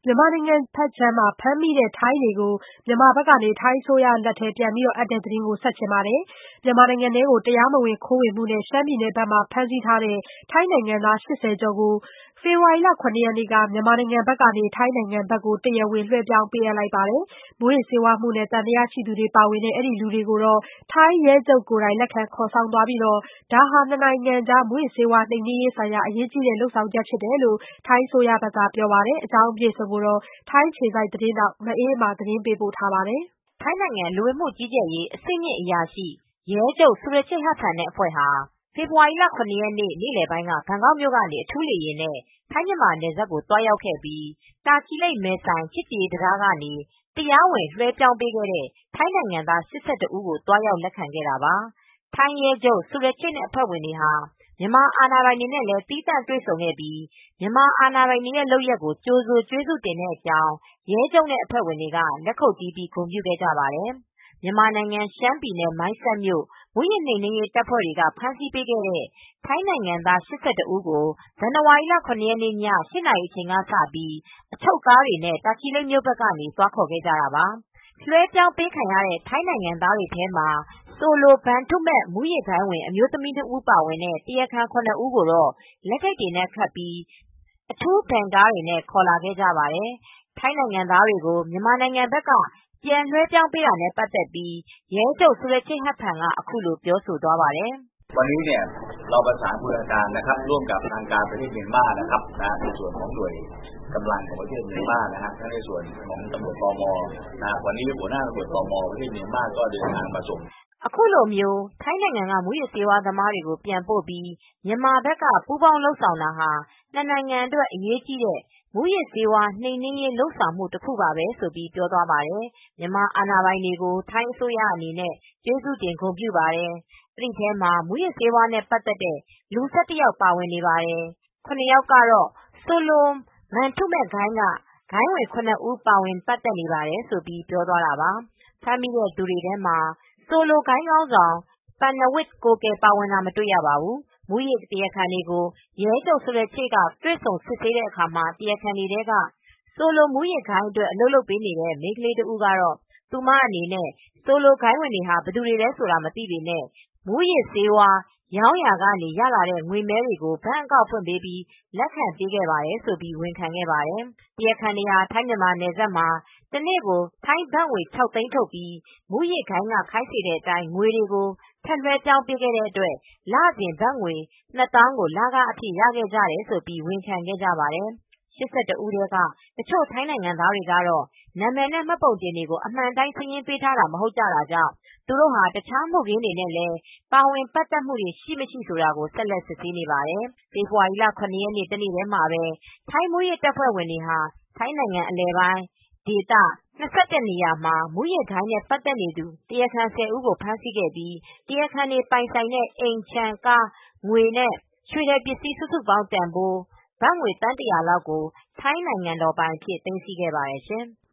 မြန်မာနိုင်ငံဘက်ခြမ်းမှာဖမ်းမိတဲ့ထိုင်းတွေကိုမြန်မာဘက်ကနေထိုင်းအစိုးရလက်ထဲပြန်အပ်တဲ့သတင်းကိုဆက်ချင်ပါတယ်။ မြန်မာနိုင်ငံထဲကိုတရားမဝင်ခိုးဝင်မှုနဲ့ရှမ်းပြည်နယ်ဘက်မှာဖမ်းဆီးထားတဲ့ထိုင်းနိုင်ငံသား80ကျော်ကိုဖေဖော်ဝါရီလ 7 ရက်နေ့က မြန်မာနိုင်ငံဘက်ကနေ ထိုင်းနိုင်ငံဘက်ကို တရားဝင်လွှဲပြောင်းပေးအပ်လိုက်ပါတယ်။ မူးယစ်ဆေးဝါးမှုနဲ့သံသယရှိသူတွေပါဝင်တဲ့အဲဒီလူတွေကိုတော့ထိုင်းရဲချုပ်ကိုယ်တိုင်လက်ခံခေါ်ဆောင်သွားပြီး ဒါဟာ နှစ်နိုင်ငံကြားမူးယစ်ဆေးဝါးနှိမ်နင်းရေးဆိုင်ရာအရေးကြီးတဲ့လုပ်ဆောင်ချက်ဖြစ်တယ်လို့ထိုင်းအစိုးရဘက်ကပြောပါတယ်။ အကြောင်းအပြည့်အစုံကိုထိုင်းအခြေစိုက်သတင်းထောက်မအေးအေးမာသတင်းပေးပို့ထားပါတယ်။ ထိုင်းနိုင်ငံလူဝင်မှုကြီးကြပ်ရေးအဆင့်မြင့်အရာရှိရဲချုပ် ဆူရချေ ဟတ်ဖန်နဲ့အဖွဲ့ဟာ ဖေဖေါ်ဝါရီလ ၇ ရက်နေ့ နေ့လည်ပိုင်းက ဘန်ကောက်မြို့ကနေ အထူးလေယာဉ်နဲ့ ထိုင်းမြန်မာနယ်စပ်ကိုသွားရောက်ခဲ့ပြီး တာချီလိတ်-မယ်ဆိုင် ချစ်ကြည်ရေးတံတားကနေ တရားဝင်လွဲှပြောင်းပေးခဲ့တဲ့ ထိုင်းနိုင်ငံသား ၈၁ ဦးကိုသွားရောက်လက်ခံခဲ့တာပါ။ ထိုင်းရဲချုပ် ဆူရချေနဲ့ အဖွဲ့ဝင်တွေဟာ မြန်မာအာဏာပိုင်တွေနဲ့လည်းသီးသန့်တွေ့ဆုံခဲ့ပြီး မြန်မာအာဏာပိုင်တွေရဲ့လုပ်ရပ်ကိုကြိုဆိုကျေးဇူးတင်တဲ့အကြောင်း ရဲချုပ်နဲ့အဖွဲ့ဝင်တွေက လက်ခုပ်တီးပြီးဂုဏ်ပြုခဲ့ကြပါတယ်။ မြန်မာနိုင်ငံရှမ်းပြည်နယ်မိုင်းဆတ်မြို့မူးယစ်နှိမ်နင်းရေးတပ်ဖွဲ့တွေကဖမ်းဆီးပေးခဲ့တဲ့ထိုင်းနိုင်ငံသား၈၁ဦးကို ဇန်နဝါရီလ ၇ ရက်နေ့ည 8 နာရီအချိန်ကစပြီး အချုပ်ကားတွေနဲ့တာချီလိတ်မြို့ဘက်ကနေ သွားခေါ်ခဲ့ကြတာပါ။ လွဲှပြောင်းပေးခံရတဲ့ထိုင်းနိုင်ငံသားတွေထဲမှာ ဆိုလို ဘန်ထုမဲ့ မူးယစ်ဂိုဏ်းဝင်အမျိုးသမီး 2 ဦးပါဝင်တဲ့ တရားခံ 7 ဦးကိုတော့ လက်ထိပ်တွေနဲ့ခတ်ပြီး အထူးဗင်ကားတွေနဲ့ခေါ်လာခဲ့ကြပါတယ်။ ထိုင်းနိုင်ငံသားတွေကို မြန်မာနိုင်ငံဘက်ကပြန်လွဲှပြောင်းပေးတာနဲ့ပတ်သက်ပြီး ရဲချုပ် ဆူရချေ ဟတ်ဖန်က အခုလိုပြောသွားပါတယ်။ "วันนี้เนี่ยเราประสานบูรณาการนะครับร่วมกับทางการประเทศเมียนมานะครับในส่วนของหน่วยกำลังของประเทศเมียนมาทั้งในส่วนของตำรวจตมวันนี้หัวหน้าตำรวจตมประเทศเมียนมาก็เดินทางมาส่งအခုလိုမျိုးထိုင်းနိုင်ငံကမူးယစ်ဆေးဝါးသမားတွေကိုပြန်ပို့ပြီးမြန်မာဘက်ကပူးပေါင်းလုပ်ဆောင်တာဟာနှစ်နိုင်ငံအတွက်အရေးကြီးတဲ့မူးယစ်ဆေးဝါးနှိမ်နင်းရေးလုပ်ဆောင်မှုတခုပါပဲဆိုပြီးပြောသွားပါတယ်။ မြန်မာအာဏာပိုင်တွေကိုထိုင်းအစိုးရအနေနဲ့ကျေးဇူးတင်ဂုဏ်ပြုပါတယ်။ အဲဒီထဲမှာမူးယစ်ဆေးဝါးနဲ့ပတ်သက်တဲ့လူ 11 ယောက်ပါဝင်နေပါတယ်။ ၇ ယောက်ကတော့ဆိုလို မန်ထုမဲ့ဂိုဏ်းကဂိုဏ်းဝင် 7 ဦးပါဝင်ပတ်သက်နေပါတယ်ဆိုပြီးပြောသွားတာပါ။ ဖမ်းမိတဲ့သူတွေထဲမှာဆိုလိုဂိုဏ်းခေါင်းဆောင် ပန်နဝစ် ကိုကယ်ပါဝင်တာမတွေ့ရပါဘူး။ မူးယစ်တရားခံတွေကို ရဲချုပ်ဆူရချေကတွေ့ဆုံစစ်ဆေးတဲ့အခါမှာတရားခံတွေထဲက ဆိုလိုမူးယစ်ဂိုဏ်းအတွက်အလုပ်လုပ်ပေးနေတဲ့မိန်းကလေးတဦးကတော့ သူမအနေနဲ့ဆိုလိုဂိုဏ်းဝင်တွေဟာဘယ်သူတွေလဲဆိုတာမသိပေမဲ့ မူးယစ်ဆေးဝါးရောင်းရာကနေရလာတဲ့ငွေမည်းတွေကိုဘဏ်အကောင့်ဖွင့်ပေးပြီးလက်ခံပေးခဲ့ပါတယ်ဆိုပြီးဝန်ခံခဲ့ပါတယ်။ တရားခံတွေဟာထိုင်းမြန်မာနယ်စပ်မှာတနေ့ကိုထိုင်းဘတ်ငွေ 6 သိန်းထုတ်ပြီးမူးယစ်ဂိုဏ်းကခိုင်းစေတဲ့အတိုင်းငွေတွေကိုထပ်လွဲပြောင်းပေးခဲ့တဲ့အတွက်လစဉ်ဘတ်ငွေ 2 သောင်းကိုလခအဖြစ်ရခဲ့ကြတယ်ဆိုပြီးဝန်ခံခဲ့ကြပါတယ်။ ၈၁ ဦးထဲကတချို့ထိုင်းနိုင်ငံသားတွေကတော့နာမည်နဲ့မှတ်ပုံတင်တွေကိုအမှန်အတိုင်းစာရင်းပေးထားတာမဟုတ်ကြတာကြောင့်သူတို့ဟာတခြားမူခင်းတွေနဲ့လည်းပါဝင်ပတ်သက်မှုရှိမရှိဆိုတာကိုဆက်လက်စစ်ဆေးနေပါတယ်။ ဖေဖေါ်ဝါရီလ ၇ ရက်နေ့တနေ့တည်းမှာပဲထိုင်းမူးယစ်တပ်ဖွဲ့ဝင်တွေဟာထိုင်းနိုင်ငံအလယ်ပိုင်းဒေသ ၂၁ နေရာမှာမူးယစ်ဂိုဏ်းနဲ့ပတ်သက်နေသူတရားခံ 10 ဦးကိုဖမ်းဆီးခဲ့ပြီး တရားခံတွေပိုင်ဆိုင်တဲ့အိမ်ခြံကားငွေနဲ့ရွှေထည်ပစ္စည်းစုစုပေါင်းတန်ဖိုးဘတ်ငွေသန်း 100 လောက်ကိုထိုင်းနိုင်ငံတော်ပိုင်အဖြစ်သိမ်းဆည်းခဲ့ပါတယ်ရှင်။